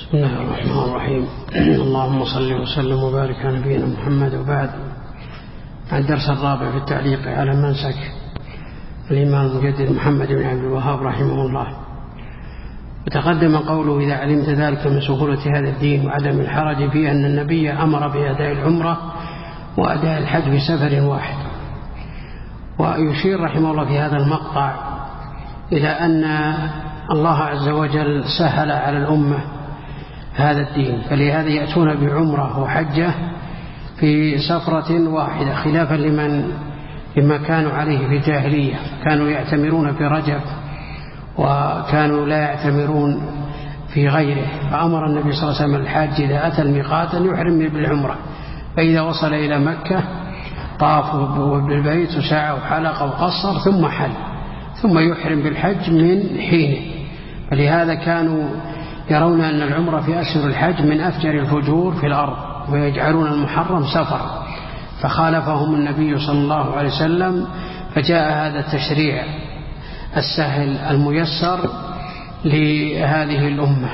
بسم الله الرحمن الرحيم. اللهم صل وسلم وبارك على نبينا محمد. وبعد، الدرس الرابع في التعليق على منسك الإمام المجدد محمد بن عبد الوهاب رحمه الله. وتقدم قوله: إذا علمت ذلك من سهولة هذا الدين وعدم الحرج فيه أن النبي أمر بأداء العمرة وأداء الحج في سفر واحد. ويشير رحمه الله في هذا المقطع إلى أن الله عز وجل سهل على الأمة هذا الدين، فلهذا يأتون بعمرة وحجة في سفرة واحدة، خلافا لما كانوا عليه في الجاهلية. كانوا يعتمرون في رجب وكانوا لا يعتمرون في غيره. فأمر النبي صلى الله عليه وسلم الحاج إذا أتى الميقات أن يحرم بالعمرة، فإذا وصل إلى مكة طاف بالبيت وسعى وحلق وقصر ثم حل، ثم يحرم بالحج من حينه. فلهذا كانوا يرون أن العمرة في أشهر الحج من أفجر الفجور في الأرض، ويجعلون المحرم سفر، فخالفهم النبي صلى الله عليه وسلم، فجاء هذا التشريع السهل الميسر لهذه الأمة.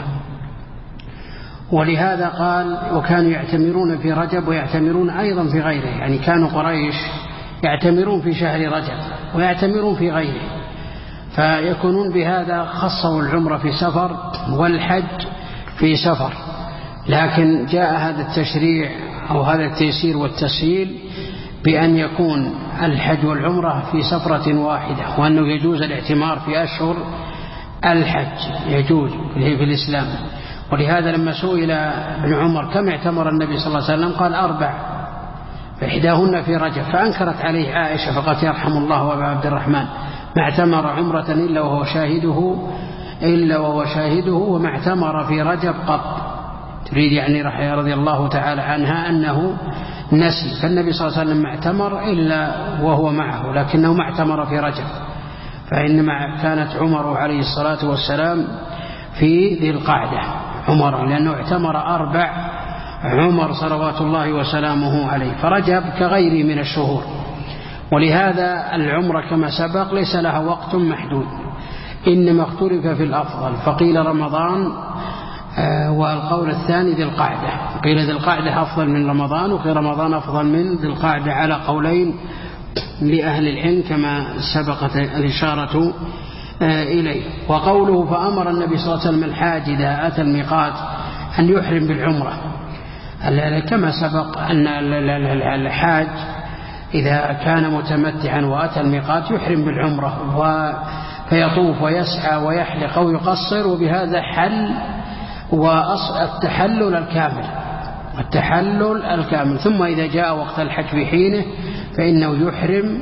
ولهذا قال: وكانوا يعتمرون في رجب ويعتمرون أيضا في غيره. يعني كانوا قريش يعتمرون في شهر رجب ويعتمرون في غيره، فيكونون بهذا خصوا العمرة في سفر والحج في سفر. لكن جاء هذا التشريع أو هذا التيسير والتسهيل بأن يكون الحج والعمرة في سفرة واحدة، وأنه يجوز الاعتمار في أشهر الحج، يجوز في الإسلام. ولهذا لما سئل ابن عمر كم اعتمر النبي صلى الله عليه وسلم قال 4، فإحداهن في رجب، فأنكرت عليه عائشة فقالت: يرحم الله وأبا عبد الرحمن، ما اعتمر عمرة إلا وهو شاهده وما اعتمر في رجب قط. تريد يعني رضي الله تعالى عنها أنه نسي، فالنبي صلى الله عليه وسلم ما اعتمر إلا وهو معه، لكنه ما اعتمر في رجب، فإنما كانت عمره عليه الصلاة والسلام في ذي القعدة عمره، لأنه اعتمر 4 عمر صلوات الله وسلامه عليه، فرجب كغيره من الشهور. ولهذا العمرة كما سبق ليس لها وقت محدود، إنما اختلف في الأفضل، فقيل رمضان، والقول الثاني ذي القعدة. قيل ذي القعدة أفضل من رمضان، وقيل رمضان أفضل من ذي القعدة، على قولين لأهل العلم كما سبقت الإشارة إليه. وقوله: فأمر النبي صلى الله عليه وسلم الحاج إذا أتى الميقات أن يحرم بالعمرة، كما سبق أن الحاج إذا كان متمتعا وأتى الميقات يحرم بالعمرة، فيطوف ويسعى ويحلق أو يقصر، وبهذا حل والتحلل الكامل. ثم إذا جاء وقت الحج في حينه فإنه يحرم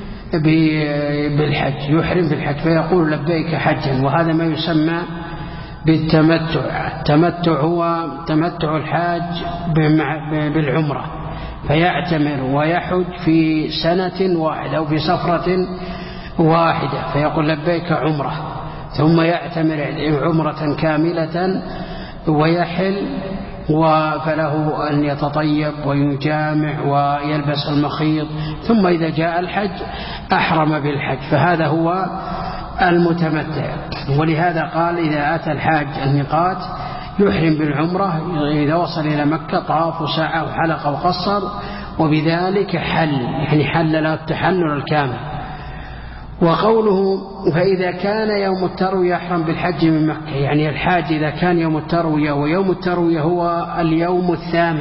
بالحج، فيقول: لبيك حجا. وهذا ما يسمى بالتمتع. التمتع هو تمتع الحاج بالعمرة، فيعتمر ويحج في سنة واحدة أو في سفرة واحدة، فيقول: لبيك عمرة، ثم يعتمر عمرة كاملة ويحل، فله أن يتطيب ويجامع ويلبس المخيط، ثم إذا جاء الحج أحرم بالحج، فهذا هو المتمتع. ولهذا قال: إذا أتى الحاج الميقات يحرم بالعمرة، إذا وصل إلى مكة طاف وسعى وحلق وقصر، وبذلك حل، يعني حل له التحلل الكامل. وقوله: فإذا كان يوم التروية يحرم بالحج من مكة، يعني الحاج إذا كان يوم التروية، ويوم التروية هو اليوم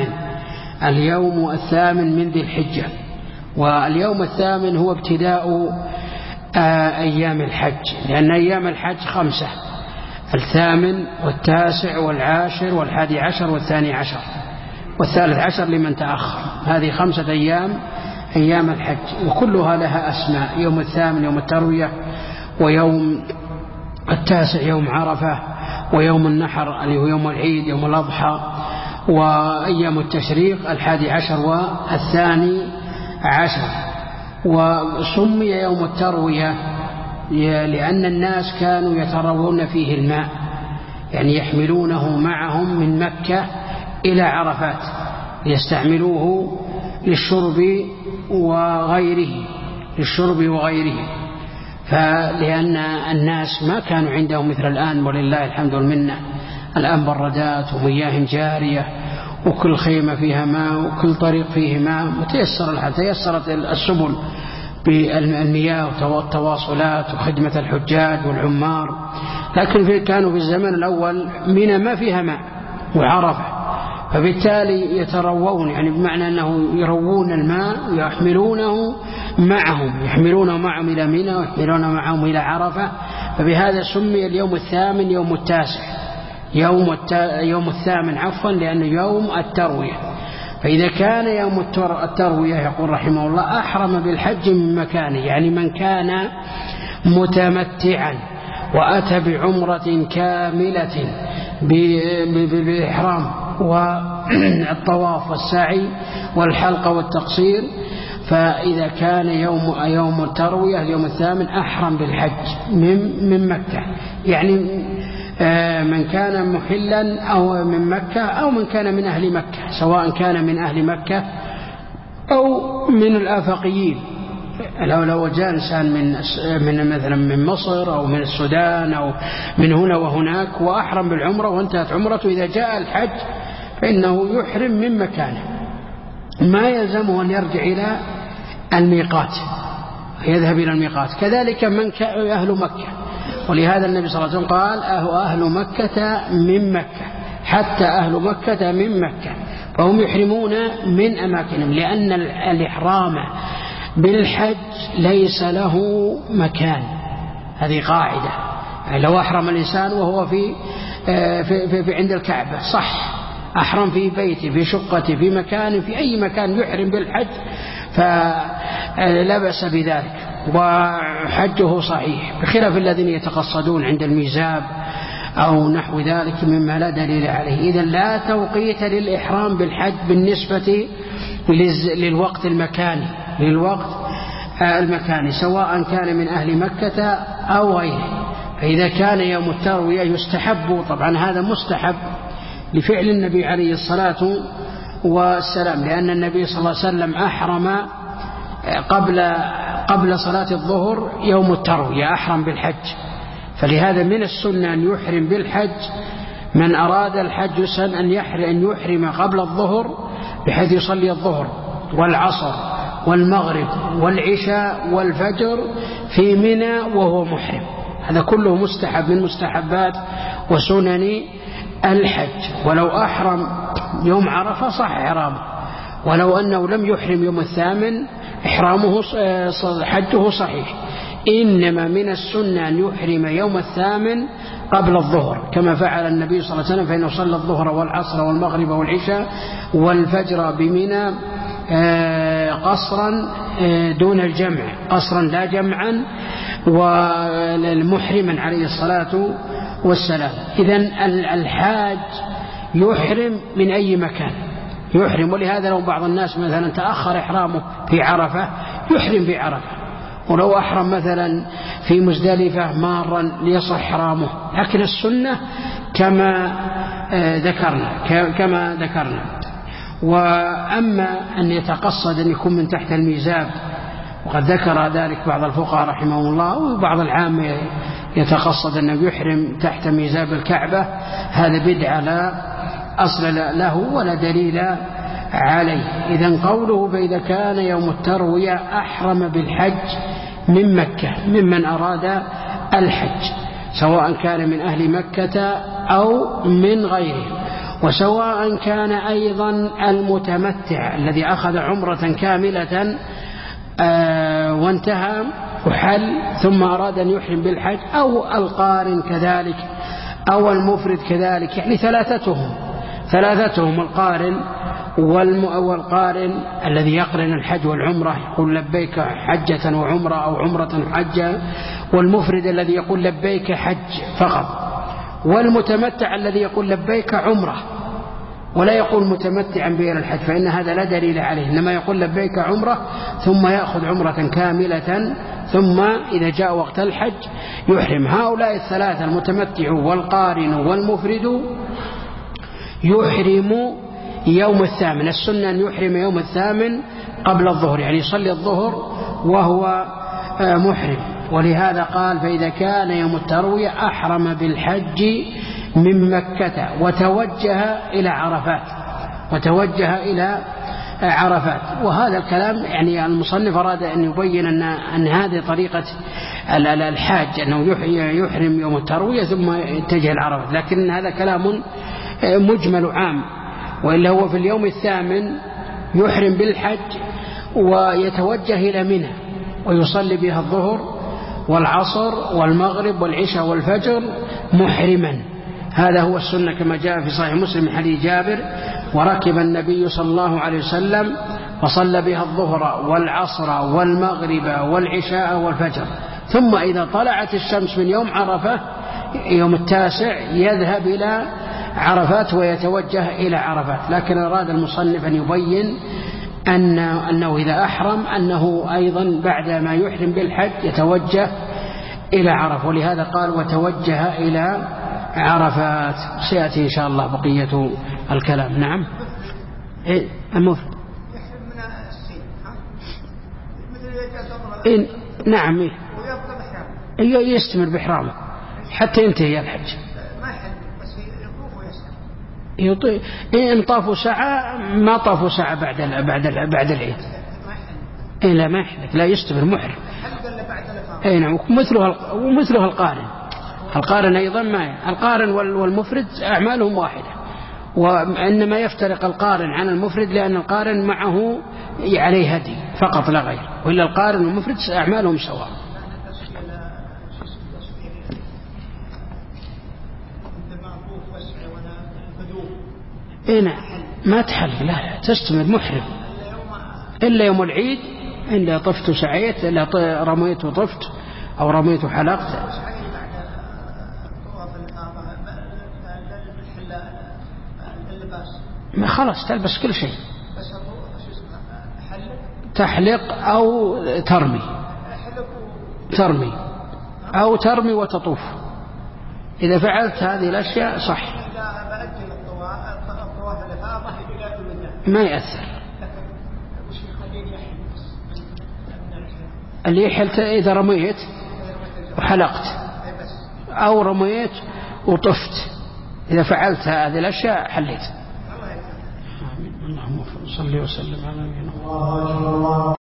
الثامن من ذي الحجة، واليوم الثامن هو ابتداء أيام الحج، لأن أيام الحج 5: 8 و9 و10 و11 و12 و13 لمن تأخر. هذه 5 أيام الحج، وكلها لها أسماء: يوم الثامن يوم التروية، ويوم 9 يوم عرفة، ويوم النحر اللي هو يوم العيد يوم الأضحى، وأيام التشريق 11 و12. وسمي يوم التروية لأن الناس كانوا يتروون فيه الماء، يعني يحملونه معهم من مكة إلى عرفات ليستعملوه للشرب وغيره، فلأن الناس ما كانوا عندهم مثل الآن ولله الحمد والمنة الآن بردات ومياه جارية، وكل خيمة فيها ماء وكل طريق فيه ماء، متيسر الحال، تيسرت السبل بالمياه والتواصلات وخدمة الحجاج والعمار. لكن كانوا في الزمن الأول منى ما فيها ماء وعرفة، فبالتالي يتروون، يعني بمعنى أنه يروون الماء ويحملونه معهم إلى منى ويحملونه معهم إلى عرفة. فبهذا سمي اليوم الثامن يوم التاسع، يوم الثامن عفوا، لأنه يوم التروية. فإذا كان يوم التروية يقول رحمه الله أحرم بالحج من مكانه، يعني من كان متمتعا وأتى بعمرة كاملة بالإحرام والطواف والسعي والحلق والتقصير، فإذا كان يوم التروية اليوم الثامن أحرم بالحج من مكة، يعني من كان محلا أو من مكة أو من كان من أهل مكة، سواء كان من أهل مكة أو من الآفاقيين. لو جاء إنسان من مثلا من مصر أو من السودان أو من هنا وهناك وأحرم بالعمرة وانتهت عمرته، إذا جاء الحج فإنه يحرم من مكانه، ما يلزمه أن يرجع إلى الميقات، يذهب إلى الميقات. كذلك من كان أهل مكة، ولهذا النبي صلى الله عليه وسلم قال أهل مكة من مكة، حتى أهل مكة من مكة، فهم يحرمون من أماكنهم، لأن الإحرام بالحج ليس له مكان. هذه قاعدة، يعني لو أحرم الإنسان وهو في عند الكعبة صح، أحرم في بيته في شقته في مكان، في أي مكان يحرم بالحج فلا بأس بذلك وحجه صحيح، بخلاف الذين يتقصدون عند الميزاب أو نحو ذلك مما لا دليل عليه. إذن لا توقيت للإحرام بالحج بالنسبة للوقت المكاني سواء كان من أهل مكة أو غيره. فإذا كان يوم التروية يستحب، طبعا هذا مستحب لفعل النبي عليه الصلاة والسلام، لأن النبي صلى الله عليه وسلم أحرم قبل صلاة الظهر يوم التروية، أحرم بالحج، فلهذا من السنة أن يحرم بالحج من أراد الحج يسن أن يحرم قبل الظهر، بحيث يصلي الظهر والعصر والمغرب والعشاء والفجر في منى وهو محرم. هذا كله مستحب من مستحبات وسنن الحج. ولو أحرم يوم عرفة صح إحرامه، ولو أنه لم يحرم يوم الثامن إحرامه حجه صحيح. إنما من السنة أن يحرم يوم الثامن قبل الظهر، كما فعل النبي صلى الله عليه وسلم، فإنه صلى الظهر والعصر والمغرب والعشاء والفجر بمنى قصرا دون الجمع، قصرا لا جمعا، والمحرما عليه الصلاة والسلام. إذن الحاج يحرم من أي مكان يحرم، ولهذا لو بعض الناس مثلا تأخر إحرامه في عرفة يحرم في عرفة، ولو أحرم مثلا في مزدلفة مارا ليصح إحرامه. لكن السنة كما ذكرنا. وأما أن يتقصد أن يكون من تحت الميزاب، وقد ذكر ذلك بعض الفقهاء رحمه الله، وبعض العامة يتقصد أنه يحرم تحت ميزاب الكعبة، هذا بدعة لا أصل له ولا دليل عليه. إذن قوله فإذا كان يوم التروية أحرم بالحج من مكة ممن أراد الحج، سواء كان من أهل مكة أو من غيره، وسواء كان أيضا المتمتع الذي أخذ عمرة كاملة وانتهى وحل ثم أراد أن يحرم بالحج، أو القارن كذلك أو المفرد كذلك، يعني ثلاثتهم القارن والقارن الذي يقرن الحج والعمرة يقول لبيك حجة وعمرة أو عمرة حجة، والمفرد الذي يقول لبيك حج فقط، والمتمتع الذي يقول لبيك عمرة ولا يقول متمتعا بين الحج، فإن هذا لا دليل عليه، إنما يقول لبيك عمرة ثم يأخذ عمرة كاملة، ثم إذا جاء وقت الحج يحرم. هؤلاء الثلاثة المتمتع والقارن والمفرد يحرم يوم الثامن. السنة أن يحرم يوم الثامن قبل الظهر، يعني يصلي الظهر وهو محرم. ولهذا قال فإذا كان يوم التروية أحرم بالحج من مكة وتوجه إلى عرفات. وهذا الكلام يعني المصنف أراد أن يبين أن هذه طريقة الحاج أنه يحرم يوم التروية ثم يتجه العرفات، لكن هذا كلام مجمل عام، وإلا هو في اليوم الثامن يحرم بالحج ويتوجه إلى منى ويصلي بها الظهر والعصر والمغرب والعشاء والفجر محرما. هذا هو السنة كما جاء في صحيح مسلم من حديث جابر: وركب النبي صلى الله عليه وسلم وصلى بها الظهر والعصر والمغرب والعشاء والفجر، ثم إذا طلعت الشمس من يوم عرفة يوم التاسع يذهب إلى عرفات ويتوجه إلى عرفات. لكن أراد المصنف أن يبين أنه إذا أحرم أنه أيضا بعد ما يحرم بالحج يتوجه إلى عرفة، ولهذا قال وتوجه إلى عرفات. سيأتي إن شاء الله بقية الكلام. نعم. المفرد نعم يستمر بإحرامه حتى ينتهي الحج. إن طافوا ساعة ما طافوا ساعة بعد العيد لا ما يحلق، لا يستمر محرم. نعم. ومثلها القارن أيضا القارن والمفرد أعمالهم واحدة، وإنما يفترق القارن عن المفرد لأن القارن معه عليه هدي فقط لا غير، وإلا القارن والمفرد أعمالهم سواء. نعم ما تحلق، لا تستمر محرم إلا يوم العيد، إلا طفت وسعيت، إلا رميت وطفت أو رميت وحلقت. ما خلاص تلبس كل شيء، تحلق أو ترمي وتطوف. إذا فعلت هذه الأشياء صح ما يأثر. اللي يحلت إذا رميت وحلقت أو رميت وطفت، إذا فعلت هذه الأشياء حليت. اللهم صل وسلم على نبينا محمد.